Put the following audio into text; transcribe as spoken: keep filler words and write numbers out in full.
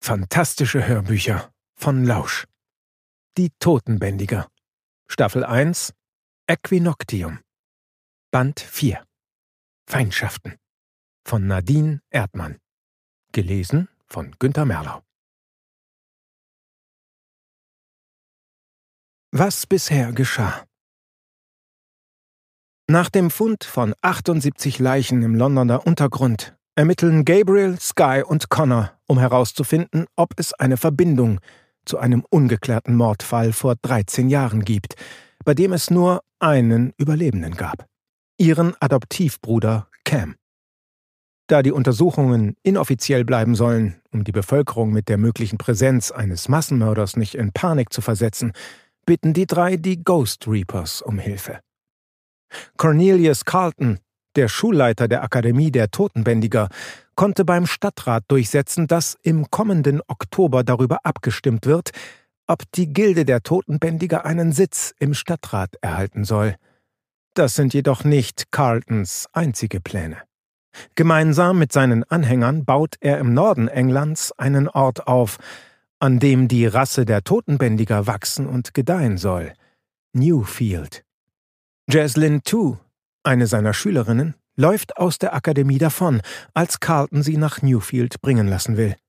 Fantastische Hörbücher von Lausch. Die Totenbändiger. Staffel eins. Äquinoctium. Band vier. Feindschaften. Von Nadine Erdmann. Gelesen von Günter Merlau. Was bisher geschah. Nach dem Fund von achtundsiebzig Leichen im Londoner Untergrund ermitteln Gabriel, Skye und Connor, um herauszufinden, ob es eine Verbindung zu einem ungeklärten Mordfall vor dreizehn Jahren gibt, bei dem es nur einen Überlebenden gab: ihren Adoptivbruder Cam. Da die Untersuchungen inoffiziell bleiben sollen, um die Bevölkerung mit der möglichen Präsenz eines Massenmörders nicht in Panik zu versetzen, bitten die drei die Ghost Reapers um Hilfe. Cornelius Carlton, der Schulleiter der Akademie der Totenbändiger, konnte beim Stadtrat durchsetzen, dass im kommenden Oktober darüber abgestimmt wird, ob die Gilde der Totenbändiger einen Sitz im Stadtrat erhalten soll. Das sind jedoch nicht Carltons einzige Pläne. Gemeinsam mit seinen Anhängern baut er im Norden Englands einen Ort auf, an dem die Rasse der Totenbändiger wachsen und gedeihen soll: Newfield. Jaslyn Tu, eine seiner Schülerinnen, läuft aus der Akademie davon, als Carlton sie nach Newfield bringen lassen will.